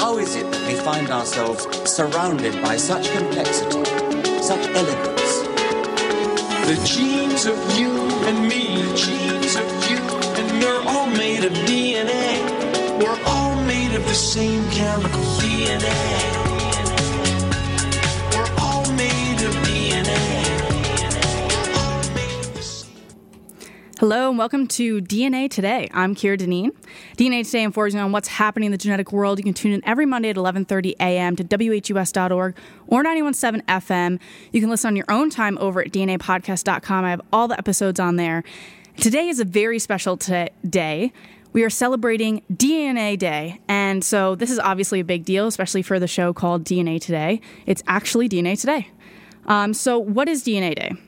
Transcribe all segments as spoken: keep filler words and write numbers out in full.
How is it that we find ourselves surrounded by such complexity, such elegance? The genes of you and me, the genes of you and me, we're all made of D N A. We're all made of the same chemical D N A. We're all made of D N A. Hello and welcome to D N A Today. I'm Kira Deneen. D N A Today informs you on what's happening in the genetic world. You can tune in every Monday at eleven thirty a.m. to W H U S dot org or ninety-one point seven F M. You can listen on your own time over at D N A podcast dot com. I have all the episodes on there. Today is a very special t- day. We are celebrating D N A Day, and so this is obviously a big deal, especially for the show called D N A Today. It's actually D N A Today. Um, so what is D N A Day?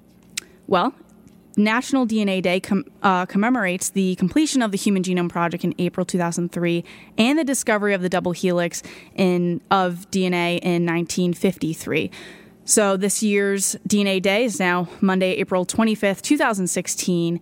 Well, National D N A Day com- uh, commemorates the completion of the Human Genome Project in April two thousand three and the discovery of the double helix in of D N A in nineteen fifty-three. So this year's D N A Day is now Monday, April twenty-fifth, twenty sixteen,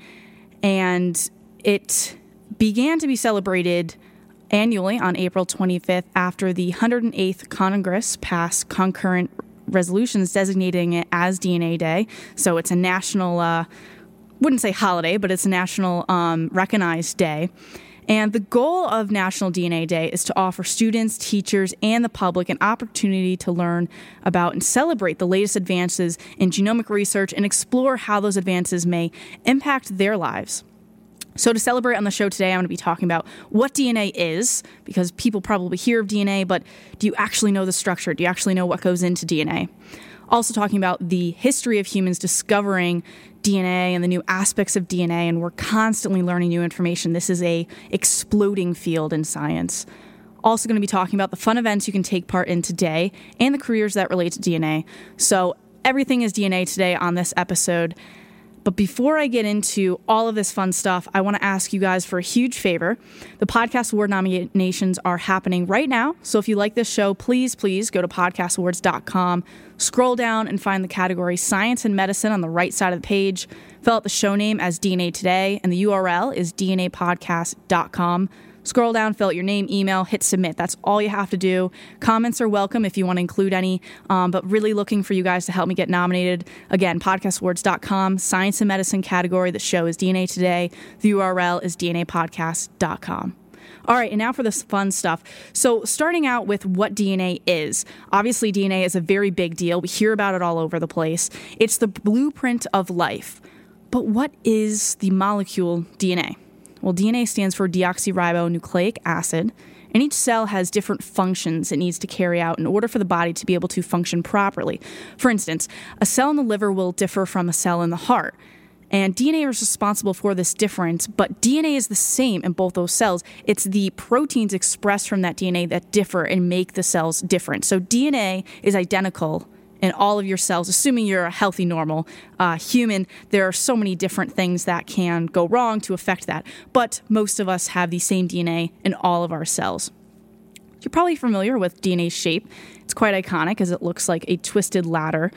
and it began to be celebrated annually on April twenty-fifth after the one hundred eighth Congress passed concurrent resolutions designating it as D N A Day. So it's a national uh, wouldn't say holiday, but it's a national um, recognized day. And the goal of National D N A Day is to offer students, teachers, and the public an opportunity to learn about and celebrate the latest advances in genomic research and explore how those advances may impact their lives. So to celebrate on the show today, I'm going to be talking about what D N A is, because people probably hear of D N A, but do you actually know the structure? Do you actually know what goes into D N A? Also talking about the history of humans discovering D N A and the new aspects of D N A, and we're constantly learning new information. This is a exploding field in science. Also going to be talking about the fun events you can take part in today and the careers that relate to D N A. So everything is D N A today on this episode. But before I get into all of this fun stuff, I want to ask you guys for a huge favor. The Podcast Award nominations are happening right now. So if you like this show, please, please go to podcast awards dot com, scroll down and find the category Science and Medicine on the right side of the page. Fill out the show name as D N A Today, and the U R L is D N A podcast dot com. Scroll down, fill out your name, email, hit submit. That's all you have to do. Comments are welcome if you want to include any, um, but really looking for you guys to help me get nominated. Again, podcast awards dot com, Science and Medicine category. The show is D N A Today. The U R L is D N A podcast dot com. All right, and now for this fun stuff. So starting out with what D N A is. Obviously, D N A is a very big deal. We hear about it all over the place. It's the blueprint of life. But what is the molecule D N A? Well, D N A stands for deoxyribonucleic acid, and each cell has different functions it needs to carry out in order for the body to be able to function properly. For instance, a cell in the liver will differ from a cell in the heart, and D N A is responsible for this difference, but D N A is the same in both those cells. It's the proteins expressed from that D N A that differ and make the cells different. So D N A is identical in all of your cells, assuming you're a healthy, normal uh, human. There are so many different things that can go wrong to affect that, but most of us have the same D N A in all of our cells. You're probably familiar with D N A's shape. It's quite iconic as it looks like a twisted ladder,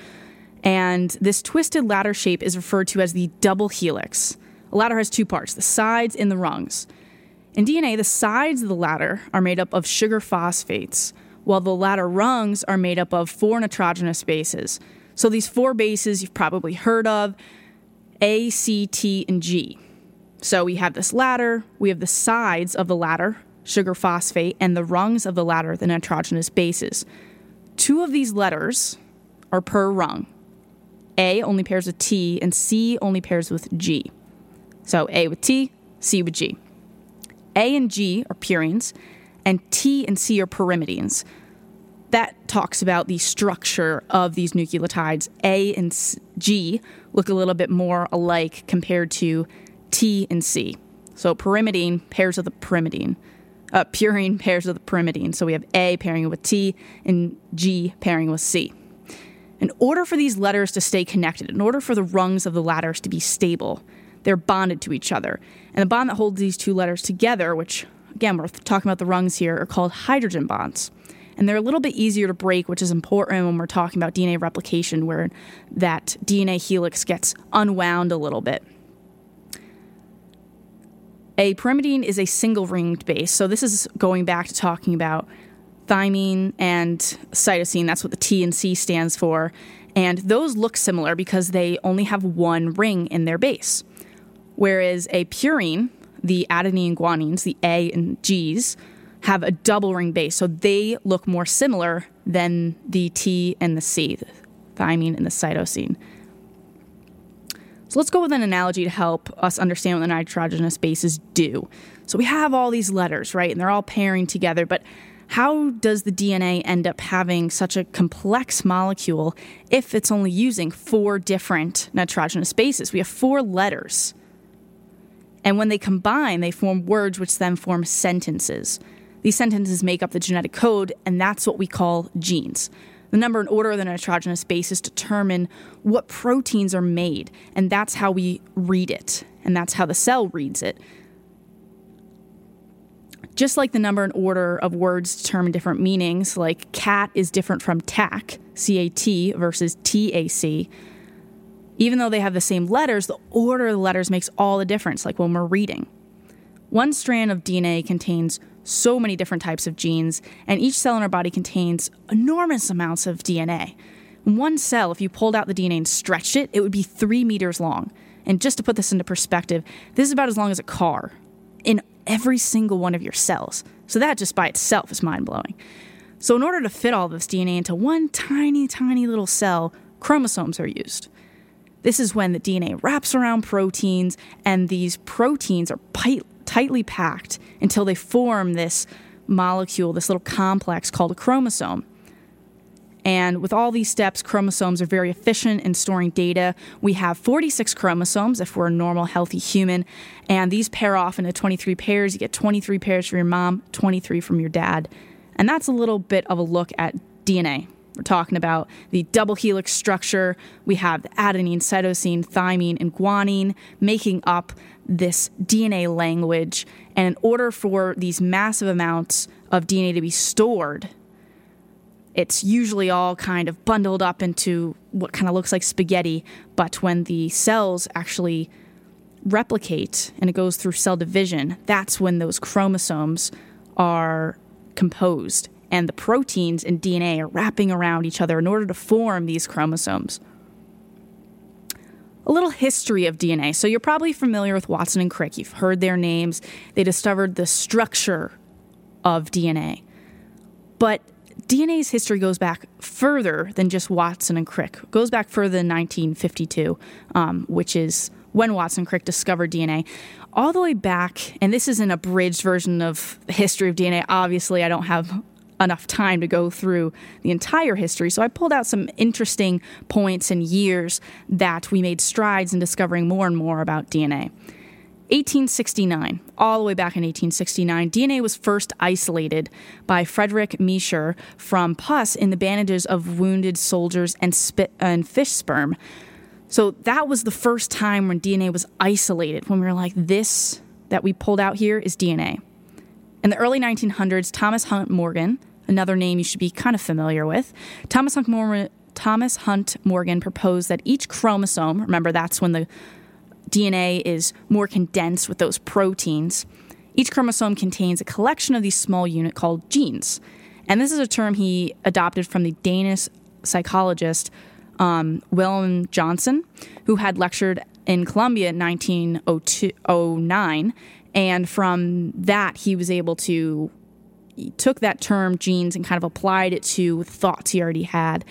and this twisted ladder shape is referred to as the double helix. A ladder has two parts, the sides and the rungs. In D N A, the sides of the ladder are made up of sugar phosphates, while the ladder rungs are made up of four nitrogenous bases. So these four bases you've probably heard of, A, C, T, and G. So we have this ladder, we have the sides of the ladder, sugar phosphate, and the rungs of the ladder, the nitrogenous bases. Two of these letters are per rung. A only pairs with T, and C only pairs with G. So A with T, C with G. A and G are purines, and T and C are pyrimidines. That talks about the structure of these nucleotides. A and G look a little bit more alike compared to T and C. So pyrimidine pairs with a pyrimidine. Uh, purine pairs with a pyrimidine. So we have A pairing with T and G pairing with C. In order for these letters to stay connected, in order for the rungs of the ladders to be stable, they're bonded to each other. And the bond that holds these two letters together, which again, we're talking about the rungs here, are called hydrogen bonds. And they're a little bit easier to break, which is important when we're talking about D N A replication, where that D N A helix gets unwound a little bit. A pyrimidine is a single-ringed base. So this is going back to talking about thymine and cytosine. That's what the T and C stands for. And those look similar because they only have one ring in their base. Whereas a purine, the adenine and guanines, the A and Gs, have a double ring base. So they look more similar than the T and the C, the thymine and the cytosine. So let's go with an analogy to help us understand what the nitrogenous bases do. So we have all these letters, right? And they're all pairing together. But how does the D N A end up having such a complex molecule if it's only using four different nitrogenous bases? We have four letters. And when they combine, they form words which then form sentences. These sentences make up the genetic code, and that's what we call genes. The number and order of the nitrogenous bases determine what proteins are made, and that's how we read it, and that's how the cell reads it. Just like the number and order of words determine different meanings, like cat is different from tac, C A T versus T A C. Even though they have the same letters, the order of the letters makes all the difference, like when we're reading. One strand of D N A contains so many different types of genes, and each cell in our body contains enormous amounts of D N A. In one cell, if you pulled out the D N A and stretched it, it would be three meters long. And just to put this into perspective, this is about as long as a car in every single one of your cells. So that just by itself is mind-blowing. So in order to fit all this D N A into one tiny, tiny little cell, chromosomes are used. This is when the D N A wraps around proteins, and these proteins are pi- tightly packed until they form this molecule, this little complex called a chromosome. And with all these steps, chromosomes are very efficient in storing data. We have forty-six chromosomes if we're a normal, healthy human, and these pair off into twenty-three pairs. You get twenty-three pairs from your mom, twenty-three from your dad. And that's a little bit of a look at D N A. We're talking about the double helix structure. We have the adenine, cytosine, thymine, and guanine making up this D N A language. And in order for these massive amounts of D N A to be stored, it's usually all kind of bundled up into what kind of looks like spaghetti. But when the cells actually replicate and it goes through cell division, that's when those chromosomes are composed. And the proteins in D N A are wrapping around each other in order to form these chromosomes. A little history of D N A. So you're probably familiar with Watson and Crick. You've heard their names. They discovered the structure of D N A. But D N A's history goes back further than just Watson and Crick. It goes back further than nineteen fifty-two, um, which is when Watson and Crick discovered D N A. All the way back, and this is an abridged version of the history of D N A. Obviously, I don't have enough time to go through the entire history, so I pulled out some interesting points and years that we made strides in discovering more and more about D N A. eighteen sixty-nine, all the way back in eighteen sixty-nine, D N A was first isolated by Frederick Miescher from pus in the bandages of wounded soldiers and, spit, and fish sperm. So that was the first time when D N A was isolated, when we were like, this that we pulled out here is D N A. In the early nineteen hundreds, Thomas Hunt Morgan, another name you should be kind of familiar with, Thomas Hunt Morgan, Thomas Hunt Morgan proposed that each chromosome, remember that's when the D N A is more condensed with those proteins, each chromosome contains a collection of these small units called genes. And this is a term he adopted from the Danish psychologist um, Willem Johnson, who had lectured in Columbia in nineteen oh nine. And from that, he was able to, he took that term genes and kind of applied it to thoughts he already had.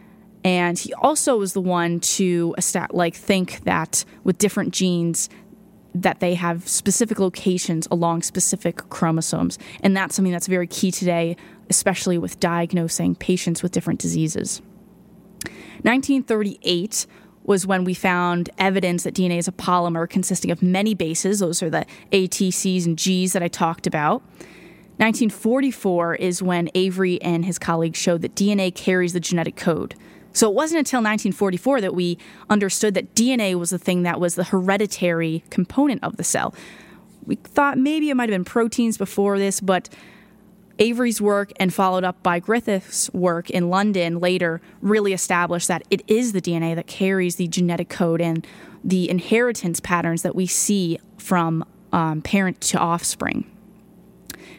And he also was the one to like think that with different genes that they have specific locations along specific chromosomes. And that's something that's very key today, especially with diagnosing patients with different diseases. nineteen thirty-eight was when we found evidence that D N A is a polymer consisting of many bases. Those are the A, T, C's, and G's that I talked about. nineteen forty-four is when Avery and his colleagues showed that D N A carries the genetic code. So it wasn't until nineteen forty-four that we understood that D N A was the thing that was the hereditary component of the cell. We thought maybe it might have been proteins before this, but Avery's work and followed up by Griffith's work in London later really established that it is the D N A that carries the genetic code and the inheritance patterns that we see from um, parent to offspring.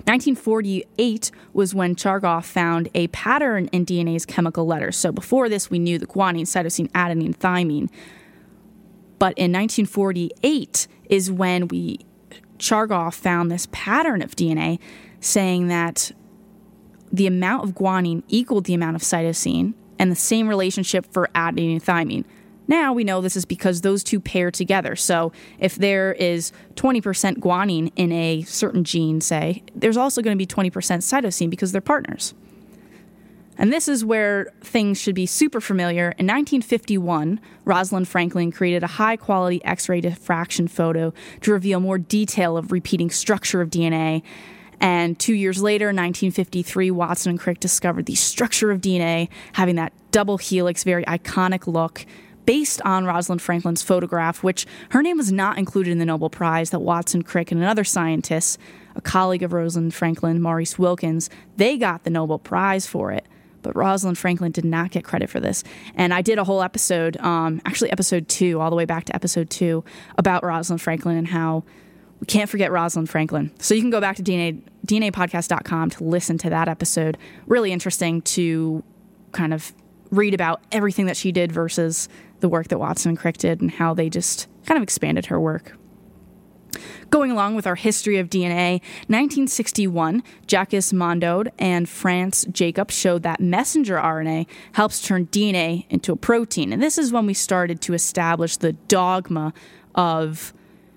nineteen forty-eight was when Chargaff found a pattern in D N A's chemical letters. So before this, we knew the guanine, cytosine, adenine, thymine. But in nineteen forty-eight is when we Chargaff found this pattern of D N A saying that the amount of guanine equaled the amount of cytosine, and the same relationship for adenine and thymine. Now we know this is because those two pair together. So if there is twenty percent guanine in a certain gene, say, there's also going to be twenty percent cytosine because they're partners. And this is where things should be super familiar. In nineteen fifty-one, Rosalind Franklin created a high-quality X-ray diffraction photo to reveal more detail of repeating structure of D N A. And two years later, nineteen fifty-three, Watson and Crick discovered the structure of D N A, having that double helix, very iconic look, based on Rosalind Franklin's photograph, which her name was not included in the Nobel Prize that Watson, Crick, and another scientist, a colleague of Rosalind Franklin, Maurice Wilkins, they got the Nobel Prize for it. But Rosalind Franklin did not get credit for this. And I did a whole episode, um, actually episode two, all the way back to episode two, about Rosalind Franklin and how we can't forget Rosalind Franklin. So you can go back to D N A, D N A podcast dot com to listen to that episode. Really interesting to kind of read about everything that she did versus the work that Watson and Crick did and how they just kind of expanded her work. Going along with our history of D N A, nineteen sixty-one, Jacques Monod and Franz Jacob showed that messenger R N A helps turn D N A into a protein. And this is when we started to establish the dogma of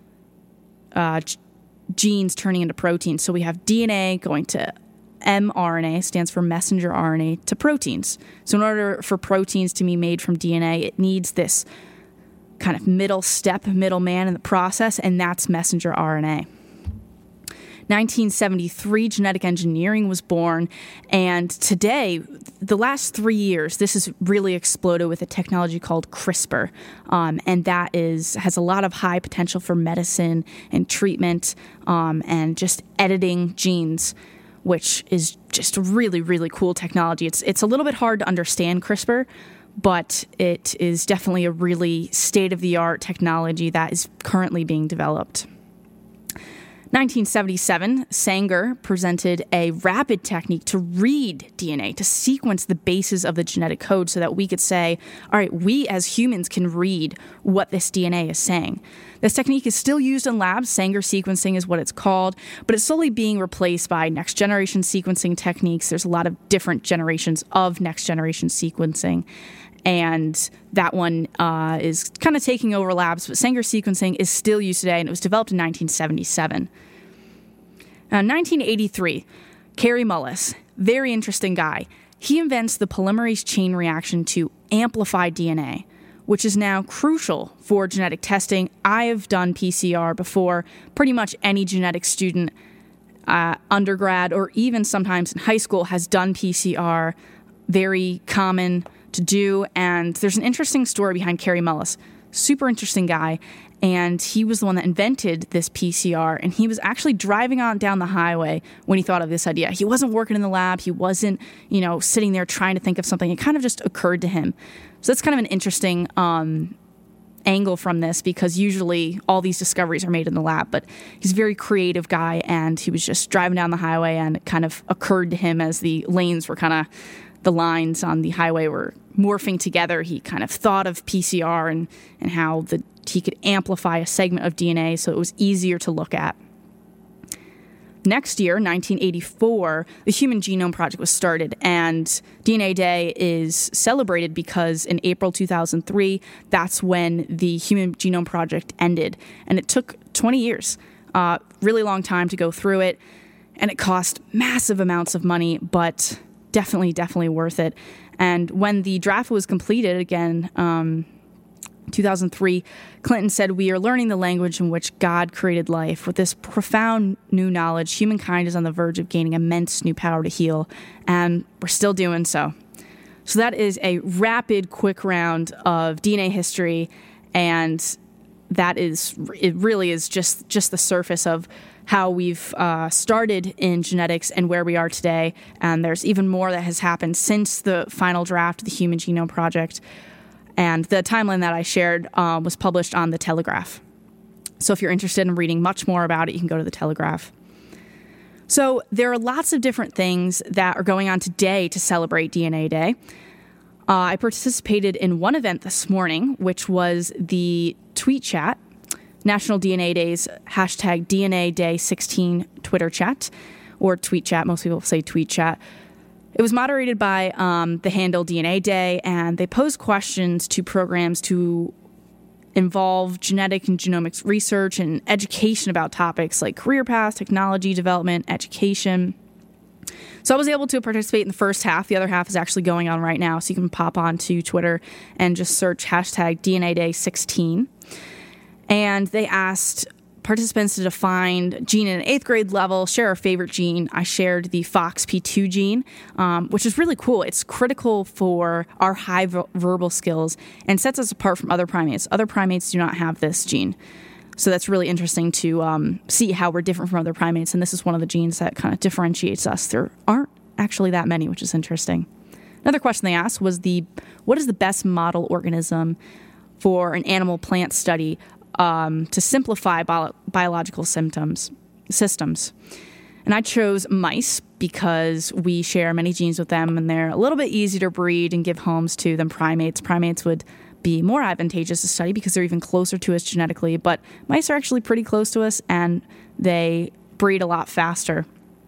uh, genes turning into proteins. So we have D N A going to mRNA, stands for messenger R N A, to proteins. So in order for proteins to be made from D N A, it needs this kind of middle step, middleman in the process, and that's messenger R N A. nineteen seventy-three, genetic engineering was born, and today, the last three years, this has really exploded with a technology called CRISPR, um, and that is has a lot of high potential for medicine and treatment um, and just editing genes, which is just really, really cool technology. It's it's a little bit hard to understand CRISPR, but it is definitely a really state-of-the-art technology that is currently being developed. nineteen seventy-seven, Sanger presented a rapid technique to read D N A, to sequence the bases of the genetic code so that we could say, all right, we as humans can read what this D N A is saying. This technique is still used in labs. Sanger sequencing is what it's called, but it's slowly being replaced by next-generation sequencing techniques. There's a lot of different generations of next-generation sequencing, and that one uh, is kind of taking over labs, but Sanger sequencing is still used today, and it was developed in nineteen seventy-seven. Now, nineteen eighty-three, Kary Mullis, very interesting guy. He invents the polymerase chain reaction to amplify D N A, which is now crucial for genetic testing. I have done P C R before. Pretty much any genetic student, uh, undergrad, or even sometimes in high school has done P C R. Very common to do, and there's an interesting story behind Kary Mullis. Super interesting guy, and he was the one that invented this P C R, and he was actually driving on down the highway when he thought of this idea. He wasn't working in the lab. He wasn't, you know, sitting there trying to think of something. It kind of just occurred to him. So that's kind of an interesting um, angle from this, because usually all these discoveries are made in the lab, but he's a very creative guy, and he was just driving down the highway, and it kind of occurred to him as the lanes were kind of the lines on the highway were morphing together. He kind of thought of P C R and, and how the, he could amplify a segment of D N A so it was easier to look at. Next year, nineteen eighty-four, the Human Genome Project was started, and D N A Day is celebrated because in April two thousand three, that's when the Human Genome Project ended. And it took twenty years, uh, really long time to go through it, and it cost massive amounts of money, but definitely, definitely worth it. And when the draft was completed, again, um, two thousand three, Clinton said, "We are learning the language in which God created life. With this profound new knowledge, humankind is on the verge of gaining immense new power to heal, and we're still doing so." So that is a rapid, quick round of D N A history, and that is, it really is just, just the surface of how we've uh, started in genetics and where we are today. And there's even more that has happened since the final draft of the Human Genome Project. And the timeline that I shared um, was published on The Telegraph. So if you're interested in reading much more about it, you can go to The Telegraph. So there are lots of different things that are going on today to celebrate D N A Day. Uh, I participated in one event this morning, which was the Tweet Chat, National D N A Day's hashtag D N A Day sixteen Twitter chat, or Tweet Chat. Most people say Tweet Chat. It was moderated by um, the handle D N A Day, and they posed questions to programs to involve genetic and genomics research and education about topics like career paths, technology development, education. So I was able to participate in the first half. The other half is actually going on right now, so you can pop on to Twitter and just search hashtag D N A Day sixteen. And they asked participants to define gene in an eighth grade level, share a favorite gene. I shared the Fox P two gene, um, which is really cool. It's critical for our high v- verbal skills and sets us apart from other primates. Other primates do not have this gene. So that's really interesting to um, see how we're different from other primates. And this is one of the genes that kind of differentiates us. There aren't actually that many, which is interesting. Another question they asked was the what is the best model organism for an animal plant study um, to simplify bio- biological symptoms systems? And I chose mice because we share many genes with them, and they're a little bit easier to breed and give homes to than primates. Primates would be more advantageous to study because they're even closer to us genetically, but mice are actually pretty close to us, and they breed a lot faster.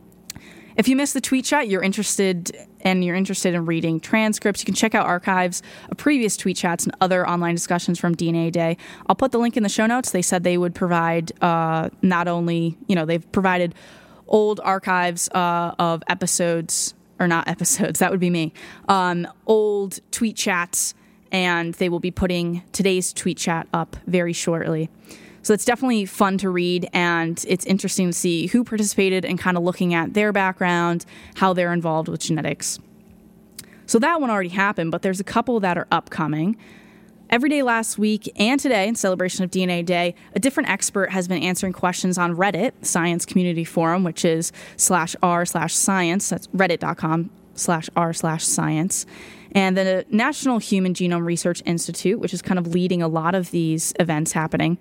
If you missed the Tweet Chat, you're interested and you're interested in reading transcripts, you can check out archives of previous Tweet Chats and other online discussions from D N A Day. I'll put the link in the show notes. They said they would provide uh, not only, you know, they've provided old archives uh, of episodes, or not episodes, that would be me, um, old Tweet Chats, and they will be putting today's Tweet Chat up very shortly. So it's definitely fun to read, and it's interesting to see who participated and kind of looking at their background, how they're involved with genetics. So that one already happened, but there's a couple that are upcoming. Every day last week and today, in celebration of D N A Day, a different expert has been answering questions on Reddit, Science Community Forum, which is slash r slash science. That's reddit.com slash r slash science. And the National Human Genome Research Institute, which is kind of leading a lot of these events happening,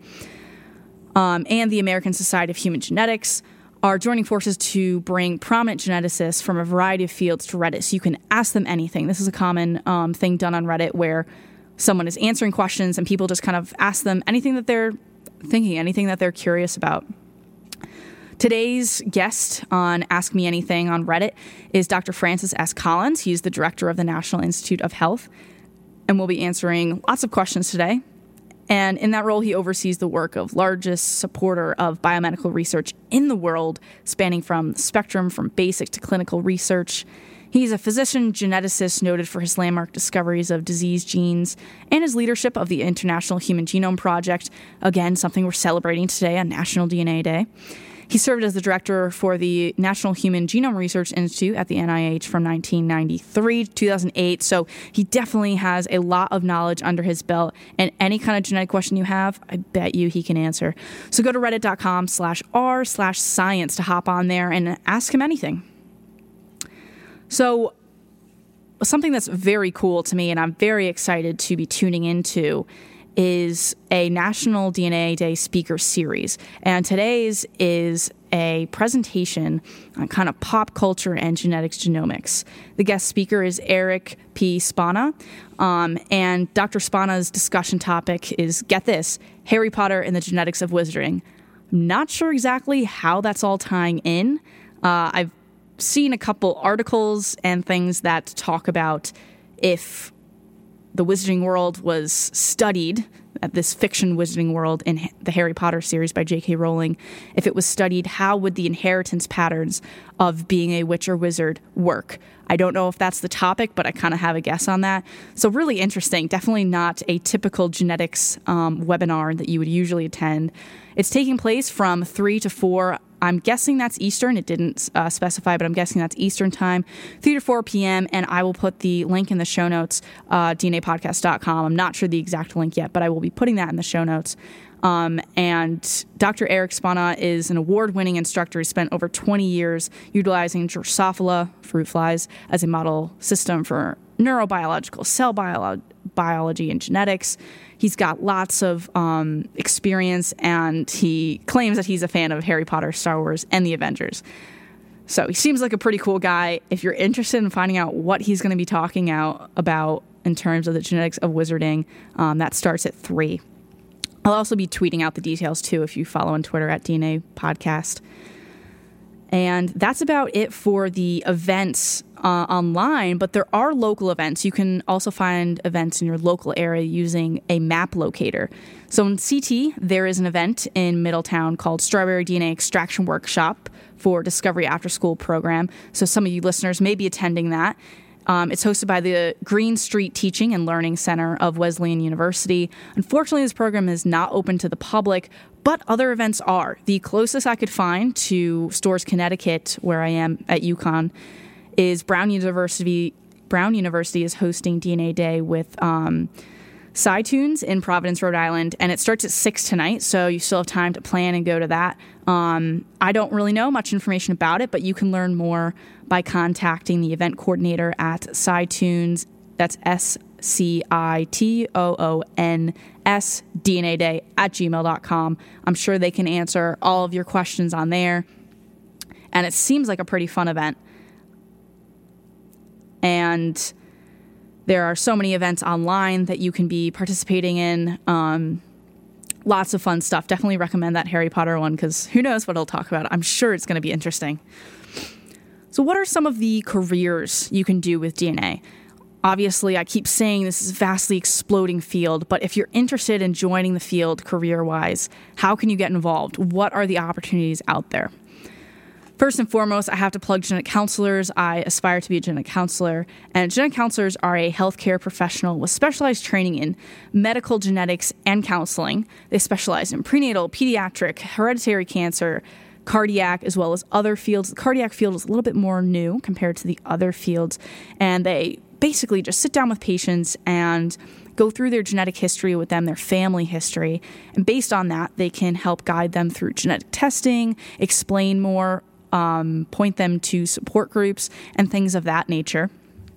um, and the American Society of Human Genetics are joining forces to bring prominent geneticists from a variety of fields to Reddit, so you can ask them anything. This is a common um, thing done on Reddit where someone is answering questions and people just kind of ask them anything that they're thinking, anything that they're curious about. Today's guest on Ask Me Anything on Reddit is Doctor Francis S. Collins. He's the director of the National Institute of Health, and we'll be answering lots of questions today. And in that role, he oversees the work of largest supporter of biomedical research in the world, spanning from the spectrum from basic to clinical research. He's a physician geneticist noted for his landmark discoveries of disease genes and his leadership of the International Human Genome Project, again, something we're celebrating today on National D N A Day. He served as the director for the National Human Genome Research Institute at the N I H from nineteen ninety-three to two thousand eight, so he definitely has a lot of knowledge under his belt, and any kind of genetic question you have, I bet you he can answer. So go to reddit.com slash r slash science to hop on there and ask him anything. So something that's very cool to me and I'm very excited to be tuning into is a National D N A Day speaker series. And today's is a presentation on kind of pop culture and genetics genomics. The guest speaker is Eric P. Spana. Um, and Doctor Spana's discussion topic is, get this, Harry Potter and the genetics of wizarding. I'm not sure exactly how that's all tying in. Uh, I've seen a couple articles and things that talk about if the wizarding world was studied, at this fiction wizarding world in the Harry Potter series by J K Rowling, if it was studied, how would the inheritance patterns of being a witch or wizard work? I don't know if that's the topic, but I kind of have a guess on that. So really interesting. Definitely not a typical genetics um, webinar that you would usually attend. It's taking place from three to four. I'm guessing that's Eastern. It didn't uh, specify, but I'm guessing that's Eastern time, three to four p.m., and I will put the link in the show notes, uh, D N A podcast dot com. I'm not sure the exact link yet, but I will be putting that in the show notes. Um, and Doctor Eric Spana is an award-winning instructor. He spent over twenty years utilizing Drosophila fruit flies as a model system for neurobiological cell biolo- biology and genetics. He's got lots of um, experience, and he claims that he's a fan of Harry Potter, Star Wars, and the Avengers. So he seems like a pretty cool guy. If you're interested in finding out what he's going to be talking out about in terms of the genetics of wizarding, um, that starts at three. I'll also be tweeting out the details, too, if you follow on Twitter at D N A Podcast. And that's about it for the events uh, online, but there are local events. You can also find events in your local area using a map locator. So in C T, there is an event in Middletown called Strawberry D N A Extraction Workshop for Discovery After School program. So some of you listeners may be attending that. Um, it's hosted by the Green Street Teaching and Learning Center of Wesleyan University. Unfortunately, this program is not open to the public, but other events are. The closest I could find to Storrs, Connecticut, where I am at UConn, is Brown University. Brown University is hosting D N A Day with um, SciTunes in Providence, Rhode Island, and it starts at six tonight, so you still have time to plan and go to that. Um, I don't really know much information about it, but you can learn more by contacting the event coordinator at SciTunes. That's S C I T O O N S, D N A Day at gmail dot com. I'm sure they can answer all of your questions on there. And it seems like a pretty fun event. And there are so many events online that you can be participating in. Um, lots of fun stuff. Definitely recommend that Harry Potter one, because who knows what he'll talk about. I'm sure it's going to be interesting. So what are some of the careers you can do with D N A? Obviously, I keep saying this is a vastly exploding field, but if you're interested in joining the field career-wise, how can you get involved? What are the opportunities out there? First and foremost, I have to plug genetic counselors. I aspire to be a genetic counselor, and genetic counselors are a healthcare professional with specialized training in medical genetics and counseling. They specialize in prenatal, pediatric, hereditary cancer, cardiac, as well as other fields. The cardiac field is a little bit more new compared to the other fields, and they basically just sit down with patients and go through their genetic history with them, their family history, and based on that, they can help guide them through genetic testing, explain more, um, point them to support groups, and things of that nature.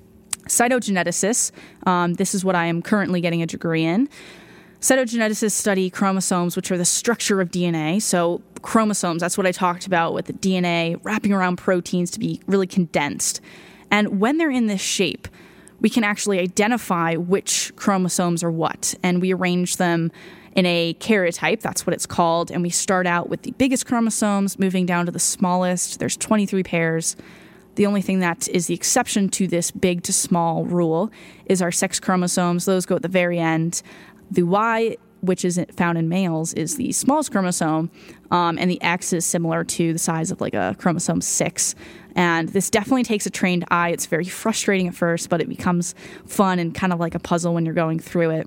Cytogeneticists, um, this is what I am currently getting a degree in. Cytogeneticists study chromosomes, which are the structure of D N A. So chromosomes, that's what I talked about with the D N A wrapping around proteins to be really condensed. And when they're in this shape, we can actually identify which chromosomes are what, and we arrange them in a karyotype, that's what it's called, and we start out with the biggest chromosomes, moving down to the smallest. There's twenty-three pairs. The only thing that is the exception to this big to small rule is our sex chromosomes. Those go at the very end. The Y, which is found in males, is the smallest chromosome, um, and the X is similar to the size of like a chromosome six. And this definitely takes a trained eye. It's very frustrating at first, but it becomes fun and kind of like a puzzle when you're going through it.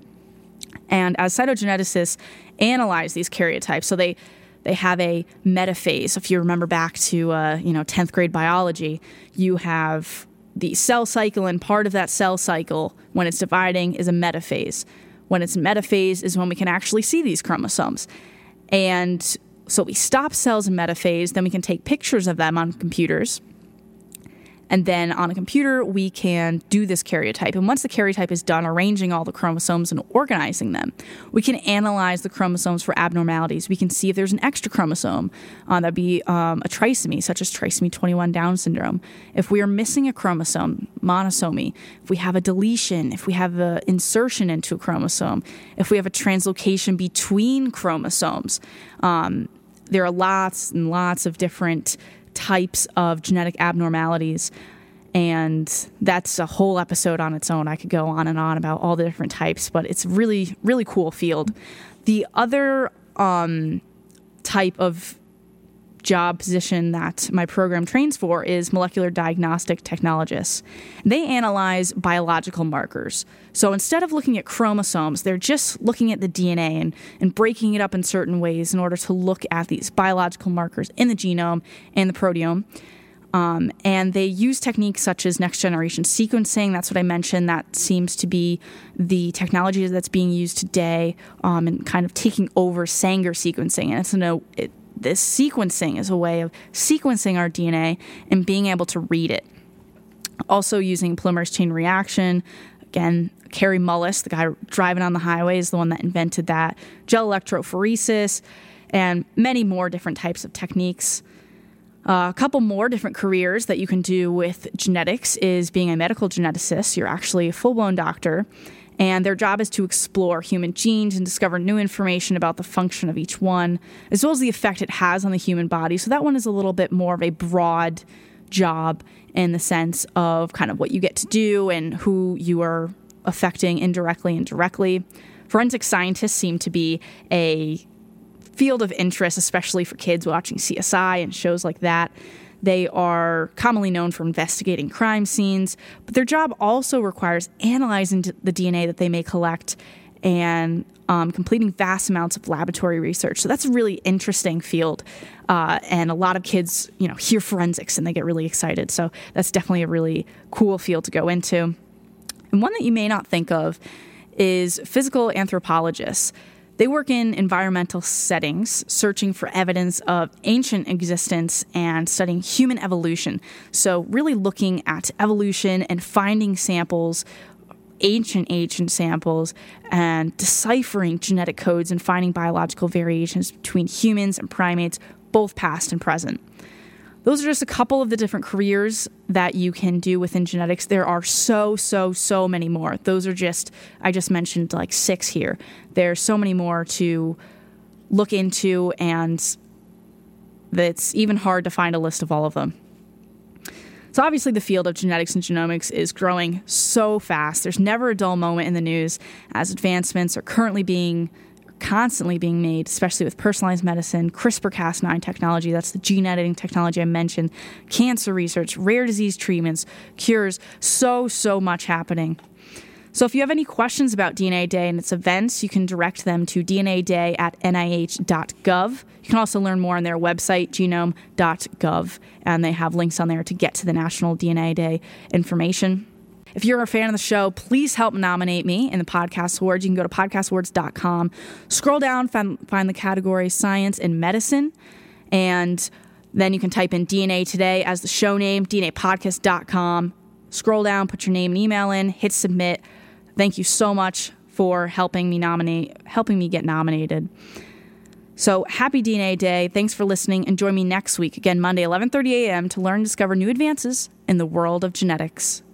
And as cytogeneticists analyze these karyotypes, so they they have a metaphase. If you remember back to uh, you know tenth grade biology, you have the cell cycle, and part of that cell cycle, when it's dividing, is a metaphase. When it's metaphase is when we can actually see these chromosomes. And so we stop cells in metaphase, then we can take pictures of them on computers. And then on a computer, we can do this karyotype. And once the karyotype is done, arranging all the chromosomes and organizing them, we can analyze the chromosomes for abnormalities. We can see if there's an extra chromosome. Uh, that'd be um, a trisomy, such as trisomy twenty-one Down syndrome. If we are missing a chromosome, monosomy, if we have a deletion, if we have an insertion into a chromosome, if we have a translocation between chromosomes, um, there are lots and lots of different types of genetic abnormalities, and that's a whole episode on its own. I could go on and on about all the different types, but it's really, really cool field. The other um, type of job position that my program trains for is molecular diagnostic technologists. They analyze biological markers. So instead of looking at chromosomes, they're just looking at the D N A and, and breaking it up in certain ways in order to look at these biological markers in the genome and the proteome. Um, and they use techniques such as next-generation sequencing. That's what I mentioned. That seems to be the technology that's being used today, um, and kind of taking over Sanger sequencing. And it's no, it, this sequencing is a way of sequencing our D N A and being able to read it. Also using polymerase chain reaction. Again, Kary Mullis, the guy driving on the highway, is the one that invented that. Gel electrophoresis, and many more different types of techniques. Uh, a couple more different careers that you can do with genetics is being a medical geneticist. You're actually a full-blown doctor, and their job is to explore human genes and discover new information about the function of each one, as well as the effect it has on the human body. So that one is a little bit more of a broad job in the sense of kind of what you get to do and who you are affecting indirectly and directly. Forensic scientists seem to be a field of interest, especially for kids watching C S I and shows like that. They are commonly known for investigating crime scenes, but their job also requires analyzing the D N A that they may collect and um, completing vast amounts of laboratory research. So that's a really interesting field. Uh, and a lot of kids, you know, hear forensics and they get really excited. So that's definitely a really cool field to go into. And one that you may not think of is physical anthropologists. They work in environmental settings, searching for evidence of ancient existence and studying human evolution. So really looking at evolution and finding samples, ancient, ancient samples, and deciphering genetic codes and finding biological variations between humans and primates, both past and present. Those are just a couple of the different careers that you can do within genetics. There are so, so, so many more. Those are just, I just mentioned like six here. There's so many more to look into, and it's even hard to find a list of all of them. So obviously the field of genetics and genomics is growing so fast. There's never a dull moment in the news as advancements are currently being constantly being made, especially with personalized medicine, CRISPR Cas nine technology, that's the gene editing technology I mentioned, cancer research, rare disease treatments, cures, so, so much happening. So if you have any questions about D N A Day and its events, you can direct them to D N A day at N I H dot gov. You can also learn more on their website, genome dot gov, and they have links on there to get to the National D N A Day information. If you're a fan of the show, please help nominate me in the Podcast Awards. You can go to podcast awards dot com, scroll down, find, find the category Science and Medicine, and then you can type in D N A Today as the show name, D N A podcast dot com. Scroll down, put your name and email in, hit submit. Thank you so much for helping me nominate, helping me get nominated. So happy D N A Day. Thanks for listening, and join me next week, again Monday, eleven thirty a.m. to learn and discover new advances in the world of genetics.